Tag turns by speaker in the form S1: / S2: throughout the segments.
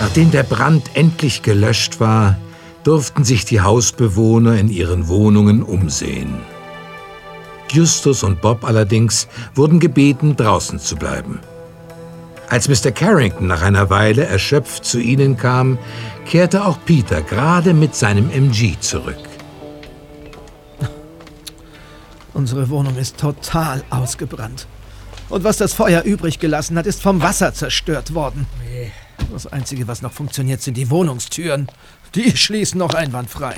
S1: Nachdem der Brand endlich gelöscht war, durften sich die Hausbewohner in ihren Wohnungen umsehen. Justus und Bob allerdings wurden gebeten, draußen zu bleiben. Als Mr. Carrington nach einer Weile erschöpft zu ihnen kam, kehrte auch Peter gerade mit seinem MG zurück.
S2: Unsere Wohnung ist total ausgebrannt. Und was das Feuer übrig gelassen hat, ist vom Wasser zerstört worden. Das Einzige, was noch funktioniert, sind die Wohnungstüren. Die schließen noch einwandfrei.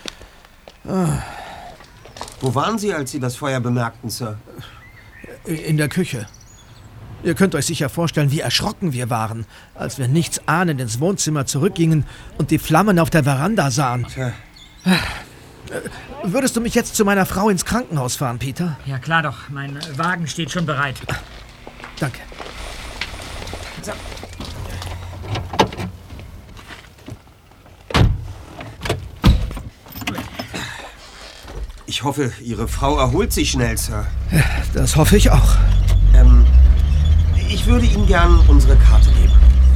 S3: Wo waren Sie, als Sie das Feuer bemerkten, Sir?
S2: In der Küche. Ihr könnt euch sicher vorstellen, wie erschrocken wir waren, als wir nichts ahnend ins Wohnzimmer zurückgingen und die Flammen auf der Veranda sahen.
S3: Tja.
S2: Würdest du mich jetzt zu meiner Frau ins Krankenhaus fahren, Peter?
S4: Ja, klar doch. Mein Wagen steht schon bereit.
S2: Danke.
S4: So.
S3: Ich hoffe, Ihre Frau erholt sich schnell, Sir.
S2: Ja, das hoffe ich auch.
S3: Ich würde Ihnen gern unsere Karte geben.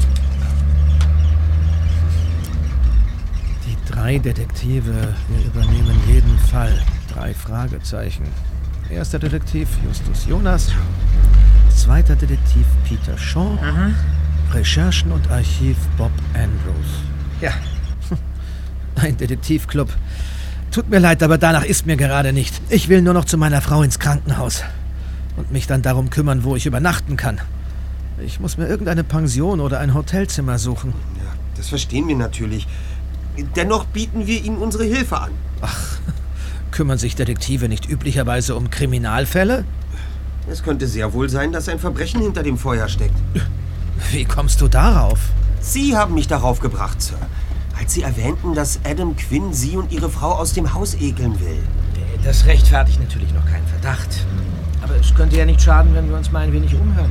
S2: Die 3 Detektive, wir übernehmen jeden Fall. 3 Fragezeichen. Erster Detektiv Justus Jonas. Zweiter Detektiv Peter Shaw. Recherchen und Archiv Bob Andrews. Ja, ein Detektivclub. Tut mir leid, aber danach ist mir gerade nicht. Ich will nur noch zu meiner Frau ins Krankenhaus. Und mich dann darum kümmern, wo ich übernachten kann. Ich muss mir irgendeine Pension oder ein Hotelzimmer suchen.
S3: Ja, das verstehen wir natürlich. Dennoch bieten wir Ihnen unsere Hilfe an.
S2: Ach, kümmern sich Detektive nicht üblicherweise um Kriminalfälle?
S3: Es könnte sehr wohl sein, dass ein Verbrechen hinter dem Feuer steckt.
S2: Wie kommst du darauf?
S3: Sie haben mich darauf gebracht, Sir. Als Sie erwähnten, dass Adam Quinn Sie und Ihre Frau aus dem Haus ekeln will.
S5: Das rechtfertigt natürlich noch keinen Verdacht. Aber es könnte ja nicht schaden, wenn wir uns mal ein wenig umhören.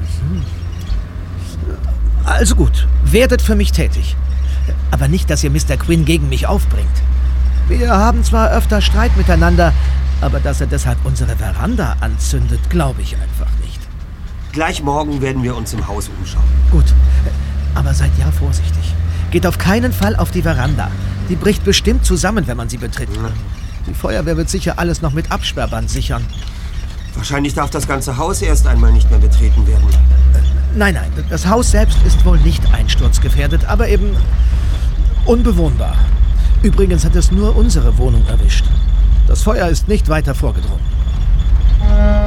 S2: Also gut, werdet für mich tätig. Aber nicht, dass ihr Mr. Quinn gegen mich aufbringt. Wir haben zwar öfter Streit miteinander, aber dass er deshalb unsere Veranda anzündet, glaube ich einfach nicht.
S3: Gleich morgen werden wir uns im Haus umschauen.
S2: Gut, aber seid ja vorsichtig. Geht auf keinen Fall auf die Veranda. Die bricht bestimmt zusammen, wenn man sie betritt. Die Feuerwehr wird sicher alles noch mit Absperrband sichern.
S3: Wahrscheinlich darf das ganze Haus erst einmal nicht mehr betreten werden.
S2: Nein, das Haus selbst ist wohl nicht einsturzgefährdet, aber eben unbewohnbar. Übrigens hat es nur unsere Wohnung erwischt. Das Feuer ist nicht weiter vorgedrungen.